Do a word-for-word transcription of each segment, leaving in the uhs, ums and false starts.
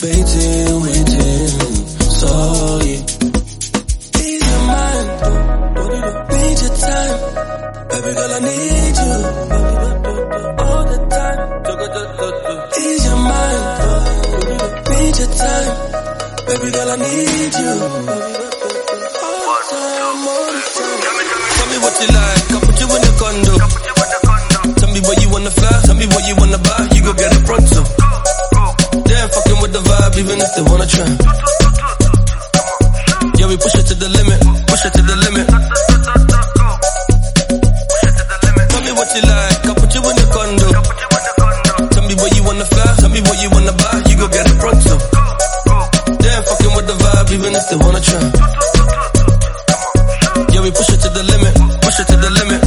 debating, waiting. So yeah, ease your mind, need your time, baby girl I need you all the time. Ease your mind, need your time, baby girl I need you all the time, all the time. Tell me what you like, I'll put you in the condo. Tell me where you wanna fly, tell me what you wanna buy, you go get it pronto. They're fucking with the vibe even if they wanna try. Yeah, we push it to the limit, push it to the limit. Tell me what you like, I'll put you in the condo. Tell me where you wanna fly, tell me what you wanna buy, you go get it pronto. They're fucking with the vibe even if they wanna try. Yeah, we push it to the limit, push it to the limit.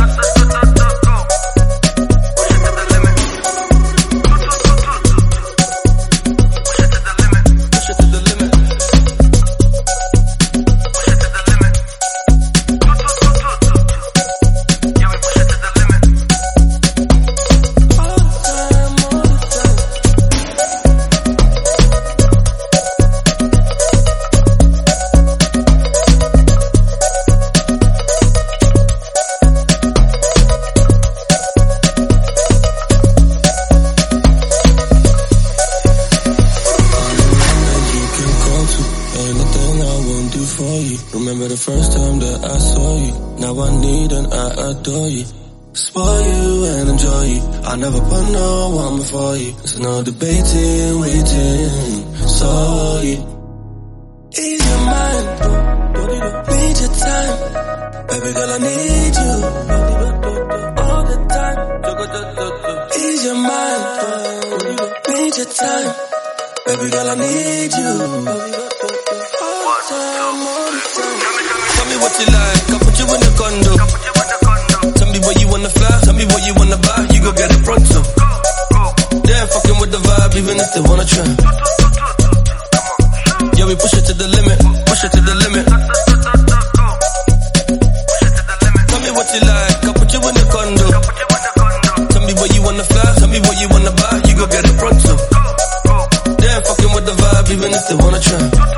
Remember the first time that I saw you. Now I need and I adore you. Spoil you and enjoy you. I never put no one before you. There's no debating, waiting. So yeah, ease your mind, need your time, baby girl I need you all the time. Ease your mind, need your time, baby girl I need you all the time, all the time. Tell me what you like, I'll put you in the condo. Tell me where you wanna fly, tell me what you wanna buy, you go get it pronto. They're fucking with the vibe even if they wanna try. Yeah, we push it to the limit, push it to the limit. Tell me what you like, I'll put you in the condo. Tell me where you wanna fly, tell me what you wanna buy, you go get it pronto. They're fucking with the vibe even if they wanna try.